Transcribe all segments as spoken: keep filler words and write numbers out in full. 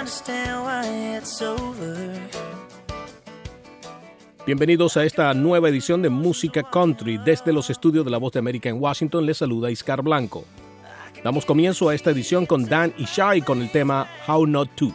understand why it's over. Bienvenidos a esta nueva edición de Música Country. Desde los estudios de La Voz de América en Washington les saluda Iscar Blanco. Damos comienzo a esta edición con Dan y Shy con el tema How Not To.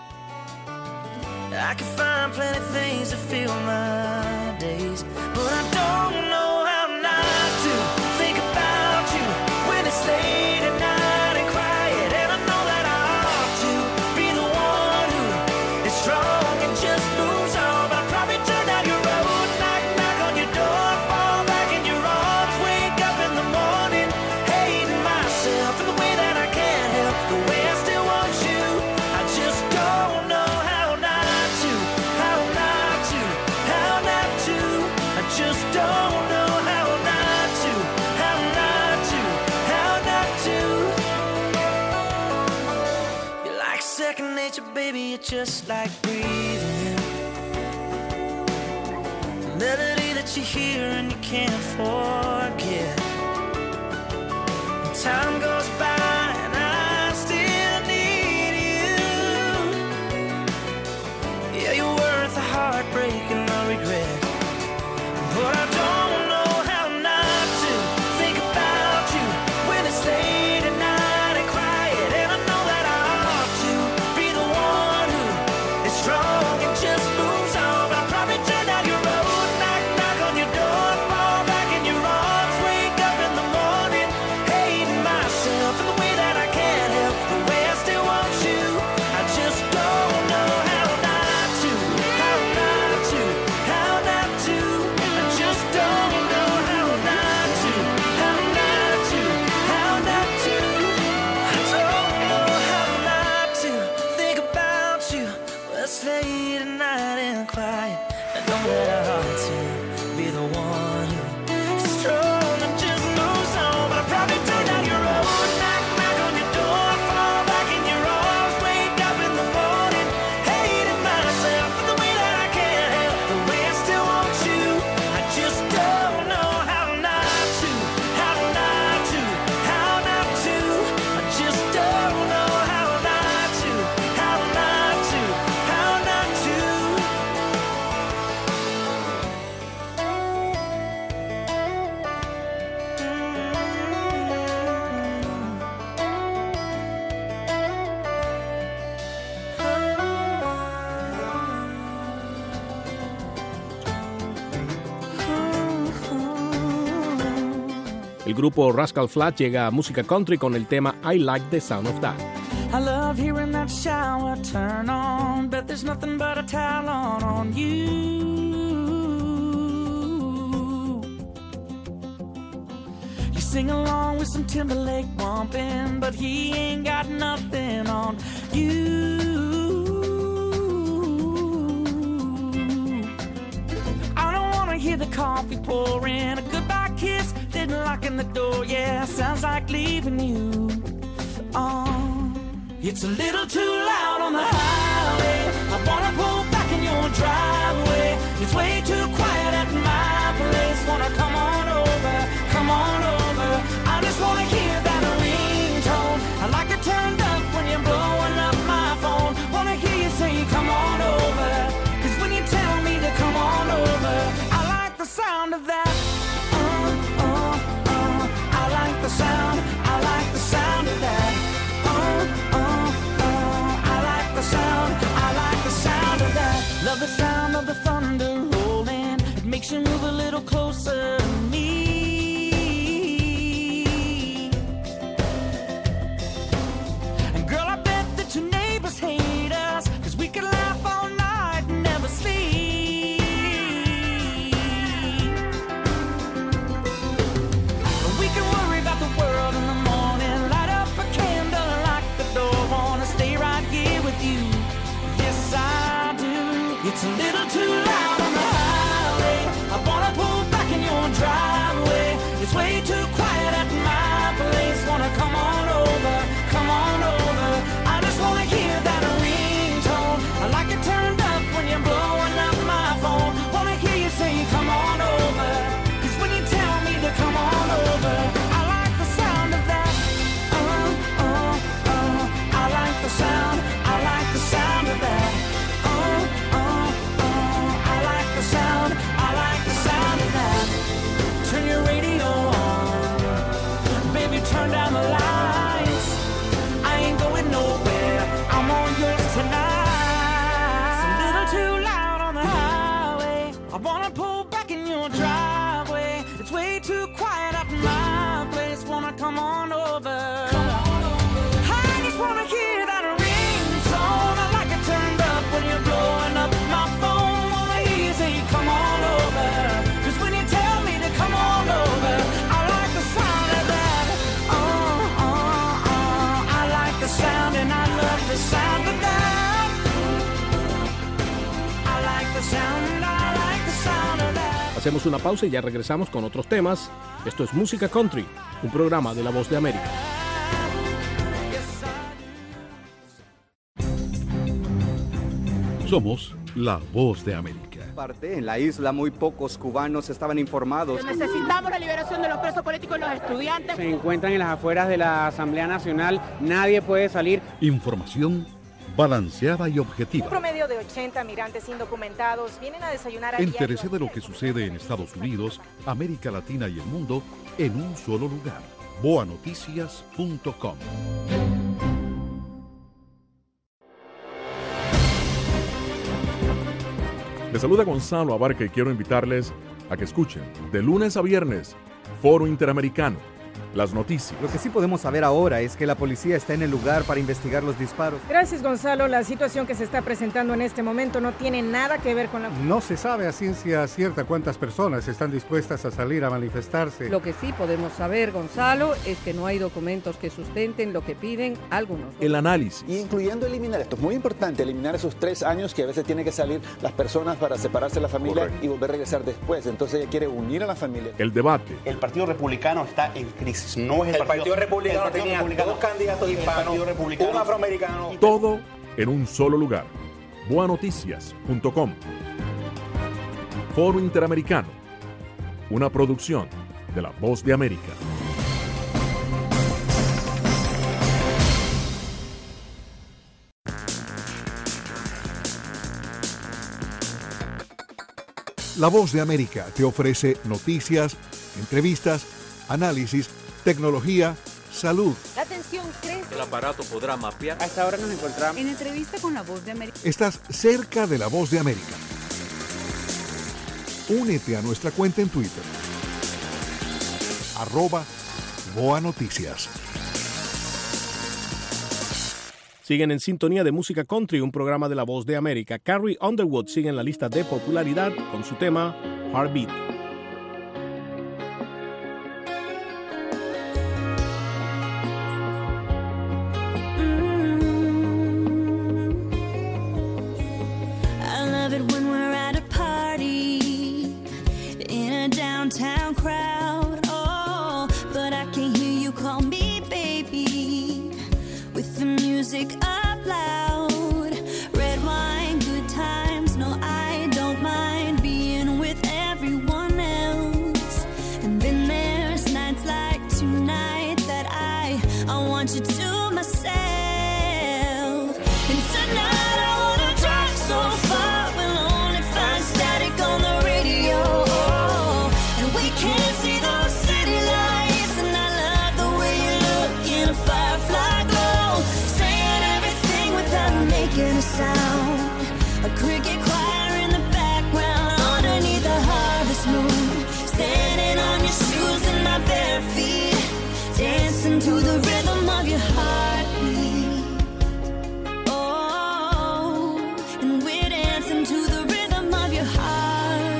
I can find plenty of things to fill my days, but I don't know how not to think about you when it's late at night and quiet. And I know that I ought to be the one who is strong and just moves on, but I probably turn down your road, knock, knock on your door, fall back in your arms, wake up in the morning, hating myself and the way that I can't help the way I still want you. I just don't know how not to, how not to, how not to. I just don't know how not to, how not to, how not to. You're like second nature, baby, you're just like breathing. Melody that you hear and you can't forget. Time goes by and I still need you. Yeah, you're worth a heartbreak and no regret. But I don't know how not to think about you when it's late at night and quiet. And I know that I ought to be the one who is strong and just moves on, but I'll probably turn down your road, knock, knock on your door, fall back in your arms, wake up in the morning, hating myself and the way that I can't help the way I still want you. I just don't know how not to, how not to, how not to. I just don't know how not to, how not to, how not to. I don't know how not to think about you when it's late at night and quiet. I know that I ought to be the one who's strong and just moves on, but I probably turn down your road, knock, knock on your door, fall back in your arms, wake up in the morning, hating myself and the way that I can't help the way I still want you. I just don't know how not to, how not to, how not to. I just don't know how not to, how not to, how not to. El grupo Rascal Flatts llega a Música Country con el tema I Like the Sound of That. I love hearing that shower turn on. Bet there's nothing but a towel on on you. You sing along with some Timberlake bumping, but he ain't got nothing on you. I don't wanna hear the coffee pouring, a goodbye kiss, then locking the door. Yeah, sounds like leaving you. Oh. It's a little too loud on the highway. I wanna pull back in your driveway. It's way too quiet at my place. Wanna come on over, come on over. I just wanna hear that ringtone. I like it turned up when you're blowing up my phone. Wanna hear you say come on over, 'cause when you tell me to come on over, I like the sound of that. Uh, uh, uh. I like the sound, I like the sound of that. Uh, uh, uh, I like the sound, I like the sound of that. Love the sound of the thunder rolling. It makes you move a little closer to me. And girl, I bet that your neighbors hate us, 'cause we could laugh all night and never sleep. We can worry about the world in the morning, light up a candle, lock the door, wanna stay right here with you. Yes, I do. It's a little too loud on the highway. I wanna pull back in your driveway. It's way too quiet at my place. Wanna come on over, come on over. I just wanna hear that ringtone. I like it turned up when you're blowing up my phone. Wanna hear you say come on over, 'cause when you tell me to come on over, I like the sound of that. Uh, uh, uh. I like the sound, I like the sound. the sound, I like the sound of that. Hacemos una pausa y ya regresamos con otros temas. Esto es Música Country, un programa de La Voz de América. Somos La Voz de América. Parte, en la isla muy pocos cubanos estaban informados. Necesitamos la liberación de los presos políticos y los estudiantes. Se encuentran en las afueras de la Asamblea Nacional, nadie puede salir. Información balanceada y objetiva. Un promedio de ochenta migrantes indocumentados vienen a desayunar a Entérese de lo que sucede en Estados Unidos, América Latina y el mundo en un solo lugar. boa noticias punto com. Les saluda Gonzalo Abarca y quiero invitarles a que escuchen de lunes a viernes Foro Interamericano, las noticias. Lo que sí podemos saber ahora es que la policía está en el lugar para investigar los disparos. Gracias, Gonzalo. La situación que se está presentando en este momento no tiene nada que ver con la... No se sabe a ciencia cierta cuántas personas están dispuestas a salir a manifestarse. Lo que sí podemos saber, Gonzalo, es que no hay documentos que sustenten lo que piden algunos. El análisis. Incluyendo eliminar, esto es muy importante, eliminar esos tres años que a veces tienen que salir las personas para separarse de la familia. Correcto. Y volver a regresar después. Entonces ella quiere unir a la familia. El debate. El Partido Republicano está en crisis. No es el, el Partido, partido Republicano el partido tenía republicano, dos candidatos hispanos, un afroamericano. Todo en un solo lugar. boa noticias punto com. Foro Interamericano. Una producción de La Voz de América. La Voz de América te ofrece noticias, entrevistas, análisis, tecnología, salud. La tensión crece. El aparato podrá mapear. A esta hora nos encontramos en entrevista con La Voz de América. Estás cerca de La Voz de América. Únete a nuestra cuenta en Twitter. Arroba Boa Noticias. Siguen en sintonía de Música Country, un programa de La Voz de América. Carrie Underwood sigue en la lista de popularidad con su tema Heartbeat. Downtown crowd, oh, but I can hear you call me baby with the music up loud. Red wine, good times, no, I don't mind being with everyone else. And then there's nights like tonight that I, I want you to myself. And tonight I wanna drive so far, we'll only find static on the radio. Can't see those city lights, and I love the way you look in a firefly glow, saying everything without making a sound. A cricket choir in the background, underneath the harvest moon, standing on your shoes and my bare feet, dancing to the rhythm of your heartbeat. Oh, and we're dancing to the rhythm of your heartbeat.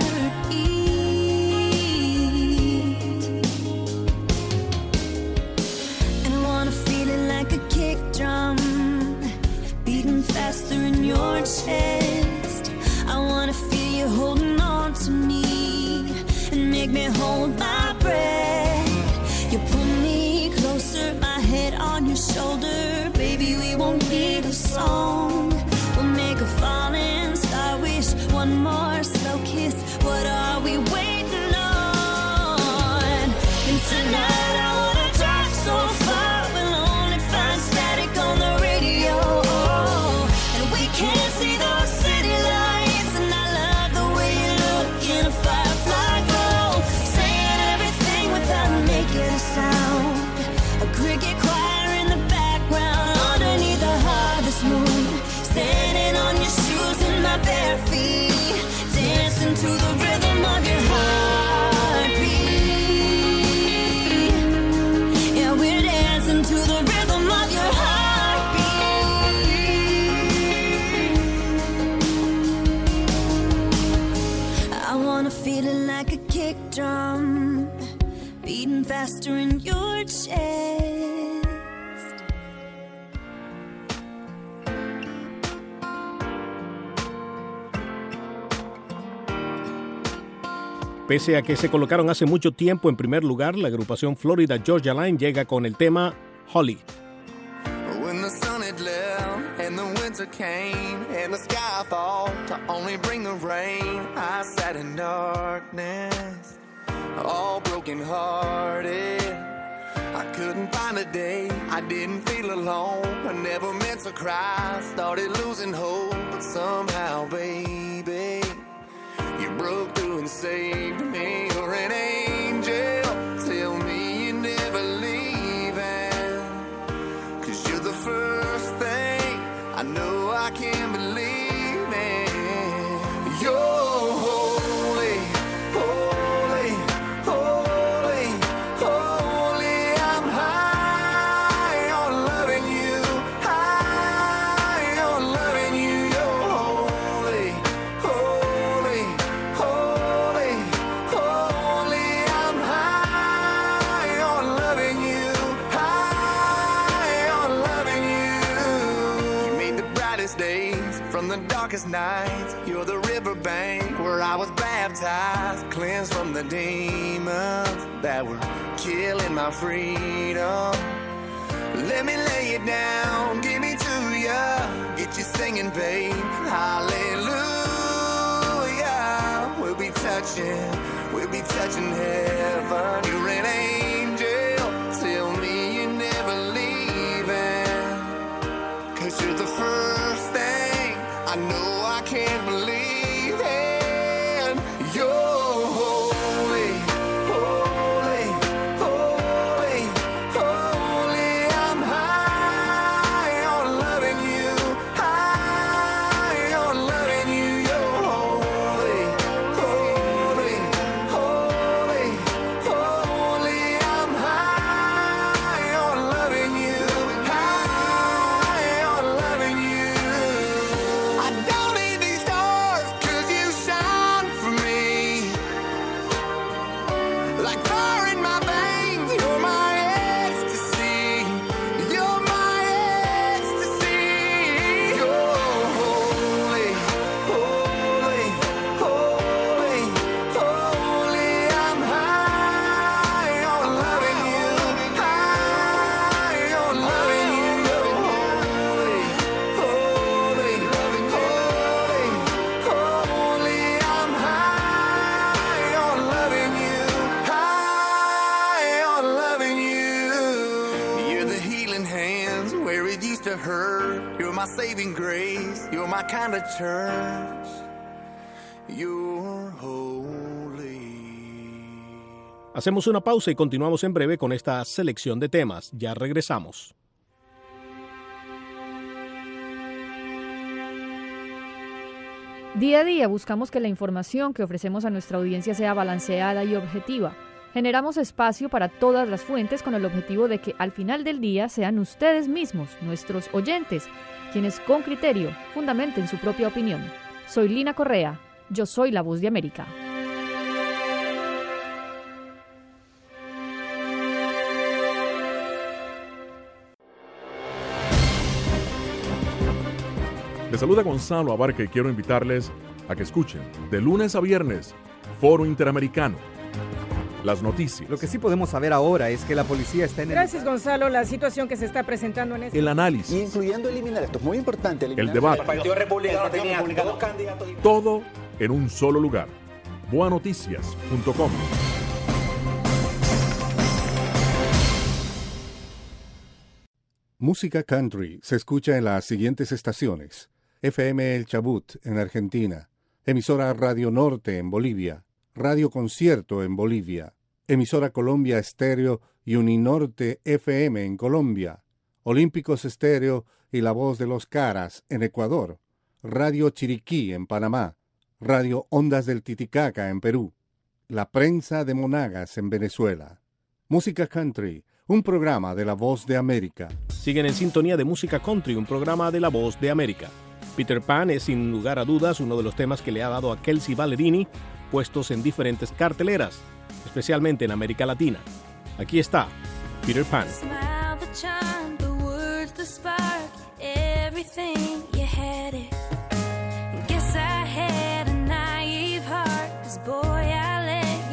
Drum beating faster in your chest. I wanna feel you holding on to me and make me hold my breath. You pull me closer, my head on your shoulder. Baby, we won't need a song. We'll make a falling star wish. One more slow kiss. What are we waiting on? And tonight I wanna drive so far. On the radio, oh, and we can't see those city lights, and I love the way you look in a firefly glow, saying everything without making a sound. A cricket choir in the background, underneath the harvest moon, standing on your shoes and my bare feet, dancing to the rhythm of your heartbeat. Yeah, we're dancing to the rhythm of your heart. Feeling like a kick drum, beating faster in your chest. Pese a que se colocaron hace mucho tiempo en primer lugar, la agrupación Florida Georgia Line llega con el tema Holly. When the sun had left and the winter came and the sky fall to only bring the rain, I sat in darkness, all broken hearted. I couldn't find a day, I didn't feel alone. I never meant to cry, started losing hope, but somehow, baby, you broke through and saved me. You're an angel, tell me you're never leaving, 'cause you're the first thing I know I can believe in. You're holy, holy, holy, holy. I'm high on loving you, high on loving you. You're holy, holy, holy, holy. I'm high on loving you, high on loving you. You made the brightest days from the darkest nights. You're the riverbank where I was baptized, cleansed from the demons that were killing my freedom. Let me lay it down, give me to ya, get you singing, babe. Hallelujah. We'll be touching, we'll be touching heaven. You're an angel, tell me you're never leaving, 'cause you're the first thing I know I can't believe in. You're holy, holy, holy, holy. I'm high on loving you, high on loving you. You're holy, holy, holy, holy. I'm high on loving you, high on loving you. I don't need these stars 'cause you shine for me. Like fire in my veins, you're my ecstasy. You're my ecstasy. You're holy, holy, holy, holy. I'm high on loving you, high on loving you. You're holy, holy, holy, holy. I'm high on loving you, high on loving you. You're the healing hands where it used to hurt. You're my saving grace. You're my kind of church. You're holy. Hacemos una pausa y continuamos en breve con esta selección de temas. Ya regresamos. Día a día buscamos que la información que ofrecemos a nuestra audiencia sea balanceada y objetiva. Generamos espacio para todas las fuentes con el objetivo de que al final del día sean ustedes mismos, nuestros oyentes, quienes con criterio fundamenten su propia opinión. Soy Lina Correa, yo soy la Voz de América. Les saluda Gonzalo Abarca y quiero invitarles a que escuchen de lunes a viernes Foro Interamericano. Las noticias. Lo que sí podemos saber ahora es que la policía está en el... Gracias, Gonzalo. La situación que se está presentando en este... El análisis. Incluyendo eliminar, esto es muy importante. Eliminar el debate. El Partido Republicano tenía dos candidatos. Todo en un solo lugar. boa noticias punto com. Música country se escucha en las siguientes estaciones: F M El Chabut en Argentina, emisora Radio Norte en Bolivia, Radio Concierto en Bolivia, emisora Colombia Estéreo y Uninorte F M en Colombia, Olímpicos Estéreo y La Voz de los Caras en Ecuador, Radio Chiriquí en Panamá, Radio Ondas del Titicaca en Perú, La Prensa de Monagas en Venezuela. Música country, un programa de La Voz de América. Siguen en sintonía de Música Country, un programa de La Voz de América. Peter Pan es sin lugar a dudas uno de los temas que le ha dado a Kelsea Ballerini puestos en diferentes carteleras, especialmente en América Latina. Aquí está Peter Pan. Smile, the charm, the words, the spark, everything, you had it. Guess I had a naive heart, 'cause boy, I let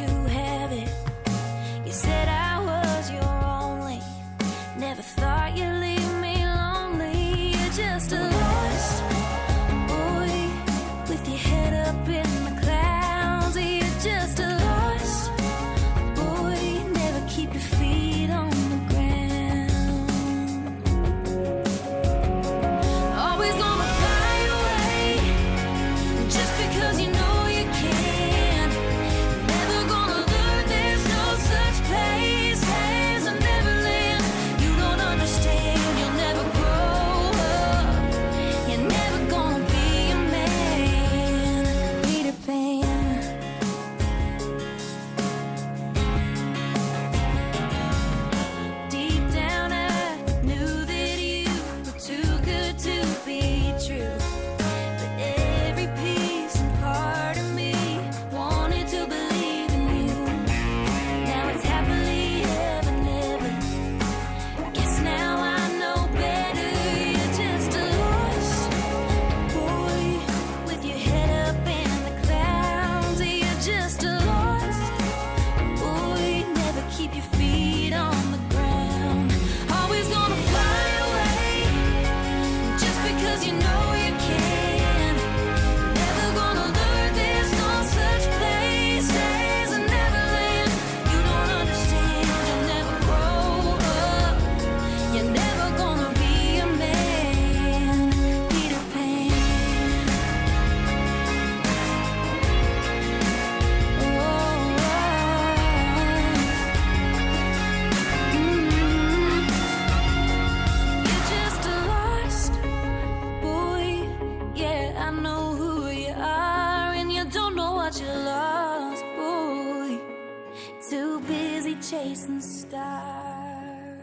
chasing stars.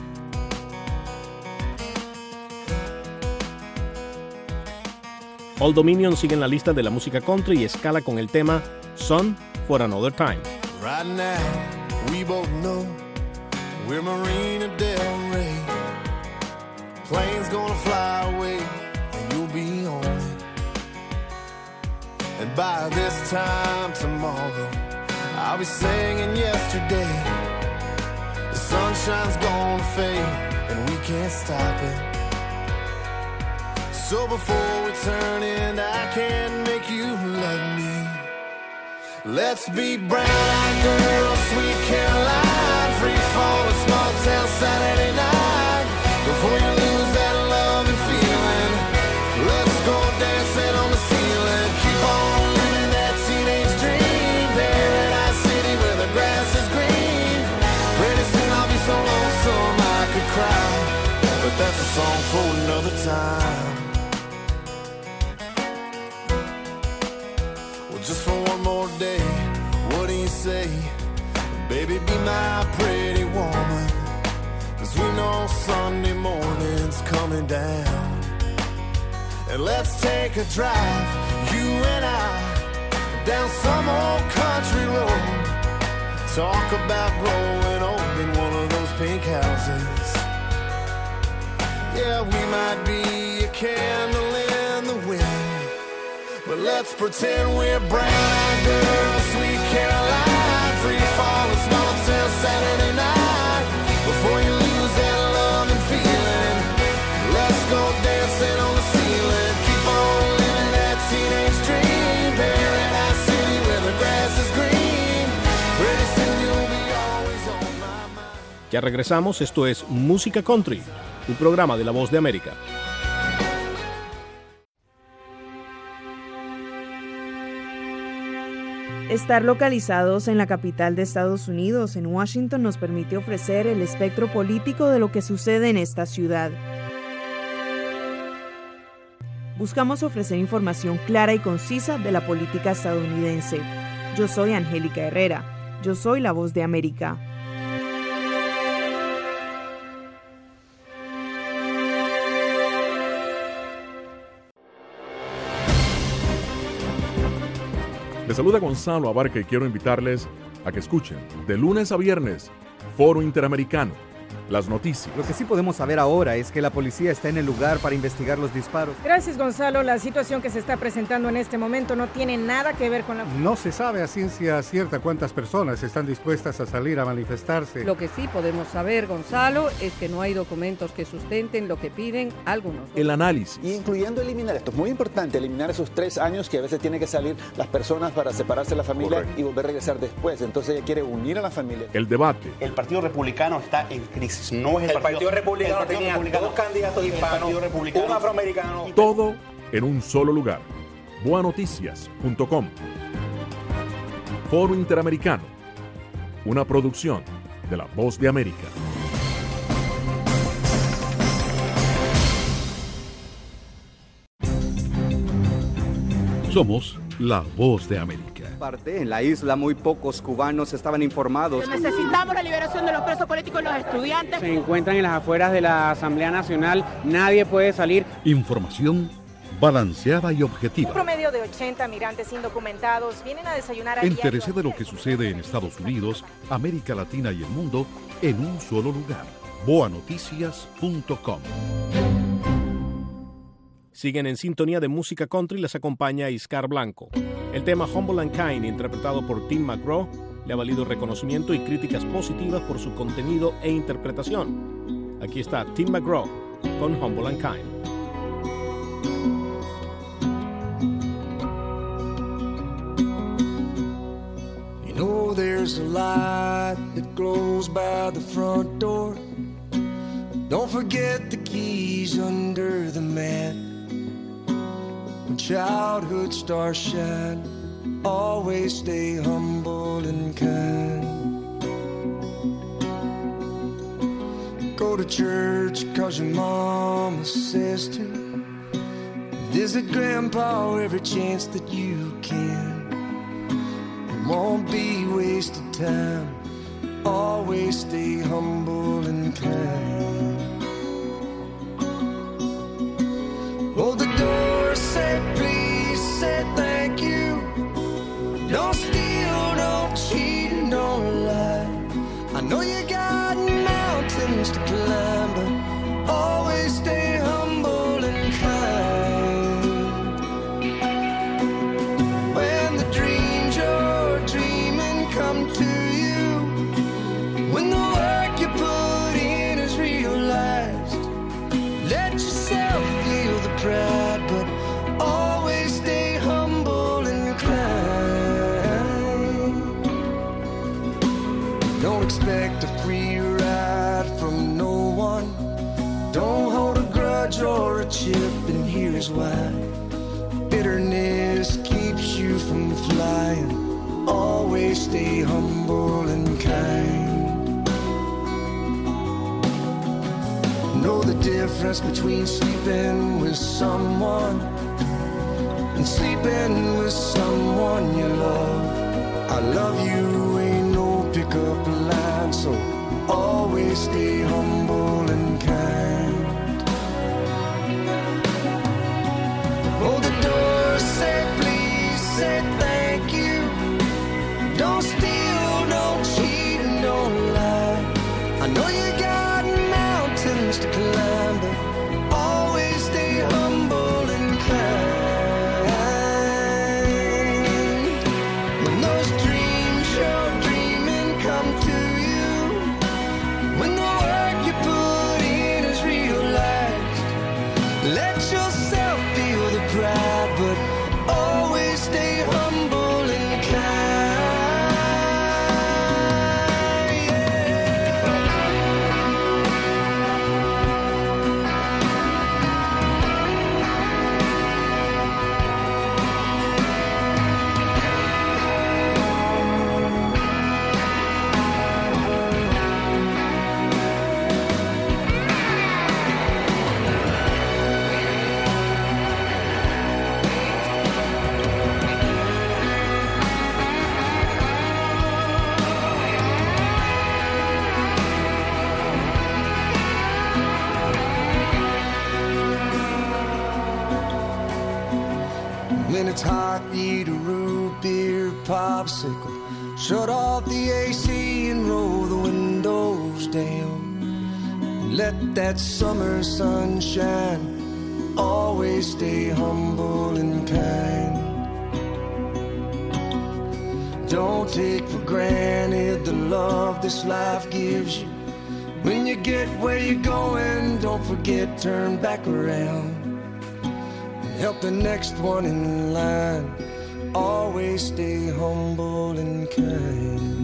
Old Dominion sigue en la lista de la música country y escala con el tema Son for Another Time. Right now, we both know we're Marina Del Rey. Plane's gonna fly away and you'll be on it. And by this time tomorrow, I'll be singing yesterday. The sunshine's gonna fade and we can't stop it. So before we turn in, I can't make you love me. Let's be brown-eyed girls, sweet Caroline, free fall, small town Saturday night. Before you lose that love and feeling, let's go dancing on the ceiling. Keep on living that teenage dream, Paradise City where the grass is green. Pretty soon I'll be so lonesome I could cry, but that's a song for another time. Just for one more day, what do you say? Baby, be my pretty woman, 'cause we know Sunday morning's coming down. And let's take a drive, you and I, down some old country road. Talk about growing old in one of those pink houses. Yeah, we might be a candle in the wind, but let's pretend we're brown-eyed girls, sweet Caroline, free fall, a small town Saturday night. Before you lose that love and feeling, let's go dancing on the ceiling. Keep on living that teenage dream, Paradise City where the grass is green. Pretty soon you'll be always on my mind. Ya regresamos, esto es Música Country, un programa de La Voz de América. Estar localizados en la capital de Estados Unidos, en Washington, nos permite ofrecer el espectro político de lo que sucede en esta ciudad. Buscamos ofrecer información clara y concisa de la política estadounidense. Yo soy Angélica Herrera. Yo soy La Voz de América. Les saluda Gonzalo Abarca y quiero invitarles a que escuchen de lunes a viernes Foro Interamericano, las noticias. Lo que sí podemos saber ahora es que la policía está en el lugar para investigar los disparos. Gracias, Gonzalo. La situación que se está presentando en este momento no tiene nada que ver con la... No se sabe a ciencia cierta cuántas personas están dispuestas a salir a manifestarse. Lo que sí podemos saber, Gonzalo, es que no hay documentos que sustenten lo que piden algunos. El análisis. Y incluyendo eliminar, esto es muy importante, eliminar esos tres años que a veces tienen que salir las personas para separarse de la familia. Correcto. Y volver a regresar después. Entonces ella quiere unir a la familia. El debate. El Partido Republicano está en crisis. No es el, el Partido, partido Republicano el partido tenía republicano, dos candidatos hispanos, un afroamericano. Todo en un solo lugar. boa noticias punto com. Foro Interamericano. Una producción de La Voz de América. Somos La Voz de América. En la isla muy pocos cubanos estaban informados. Necesitamos la liberación de los presos políticos y los estudiantes. Se encuentran en las afueras de la Asamblea Nacional, nadie puede salir. Información balanceada y objetiva. Un promedio de ochenta migrantes indocumentados vienen a desayunar a Entérese de lo que sucede en Estados Unidos, América Latina y el mundo en un solo lugar. boa noticias punto com. Siguen en sintonía de música country, les acompaña Iscar Blanco. El tema Humble and Kind, interpretado por Tim McGraw, le ha valido reconocimiento y críticas positivas por su contenido e interpretación. Aquí está Tim McGraw con Humble and Kind. You know there's a light that glows by the front door. Don't forget the keys under the mat. When childhood stars shine, always stay humble and kind. Go to church cause your mama says to. Visit grandpa every chance that you can. It won't be wasted time always stay humble and kind. Hold the door, say please, say thank you. Don't steal, don't cheat, and don't lie. I know you got mountains to climb, but always stay humble and kind. When the dreams you're dreaming come to you, when the work you put in is realized, let yourself feel the pride, but always stay humble and kind. Don't expect a free ride from no one. Don't hold a grudge or a chip, and here's why. Bitterness keeps you from flying. Always stay humble and kind. Know the difference between sleeping with someone and sleeping with someone you love. I love you ain't no pickup line, so always stay humble and kind. Hold the door, say please, say thank you. Don't steal, don't cheat, and don't lie. I know you got mountains to climb, but always stay humble and kind. When those dreams you're dreaming come to you, when the work you put in is realized, let yourself feel the pride, but always stay humble and kind. When it's hot, eat a root beer popsicle. Shut off the A C and roll the windows down. Let that summer sun shine. Always stay humble and kind. Don't take for granted the love this life gives you. When you get where you're going, don't forget, turn back around. Help the next one in line. Always stay humble and kind.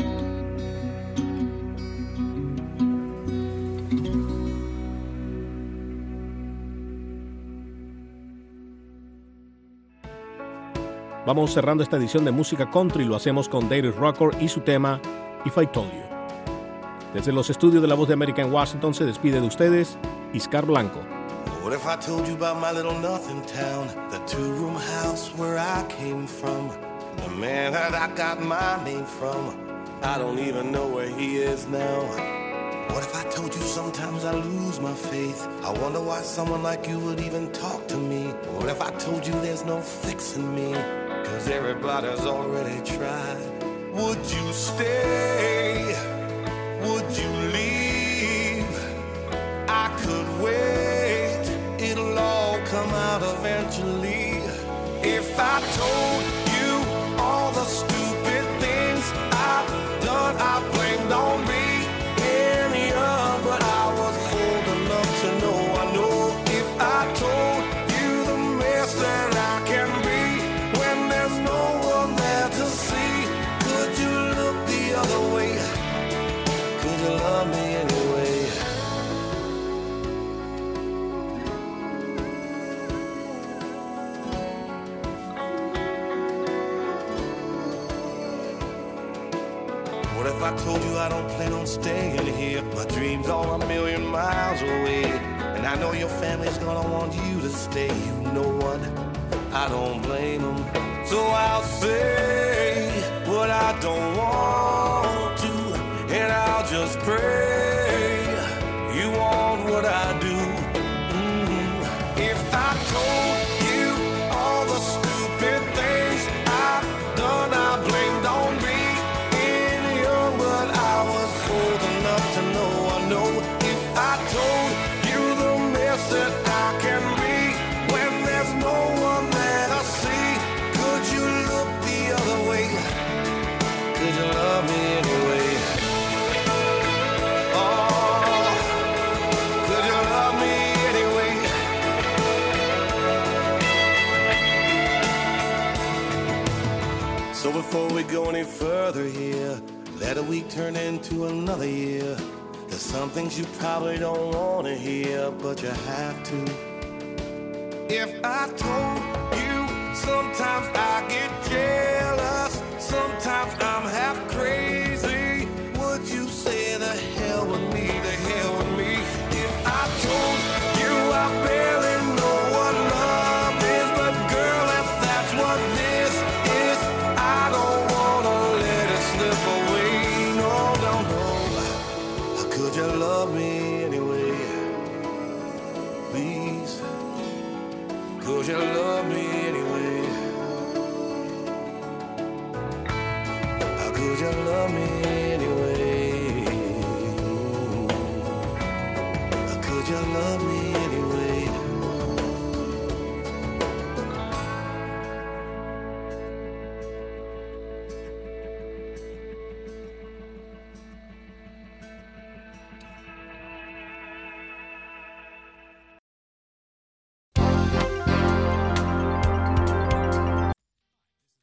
Vamos cerrando esta edición de Música Country y lo hacemos con Darius Rucker y su tema If I Told You. Desde los estudios de La Voz de América en Washington se despide de ustedes Iscar Blanco. What if I told you about my little nothing town, the two-room house where I came from, the man that I got my name from? I don't even know where he is now. What if I told you sometimes I lose my faith? I wonder why someone like you would even talk to me. What if I told you there's no fixing me, cause everybody's already tried? Would you stay? Would you leave? I could wait, it'll all come out eventually. If I told you all the stupid things I've done, I blamed on me and young, but I was old enough to know. I know if I told you the mess that I can be when there's no one there to see, could you look the other way? Could you love me anyway? What if I told you I don't plan on staying here? My dream's all a million miles away, and I know your family's gonna want you to stay. You know what? I don't blame them. So I'll say what I don't want to, and So before we go any further here, let a week turn into another year. There's some things you probably don't want to hear, but you have to. If I told you, sometimes I get jealous, sometimes I'm half crazy, would you say the hell with me, the hell with me? If I told you I barely know what love is, but girl, if that's what this is, I don't wanna let it slip away. No, no, no. How could you love me anyway? Please, could you love me anyway? How could you love me anyway? How could you love me anyway?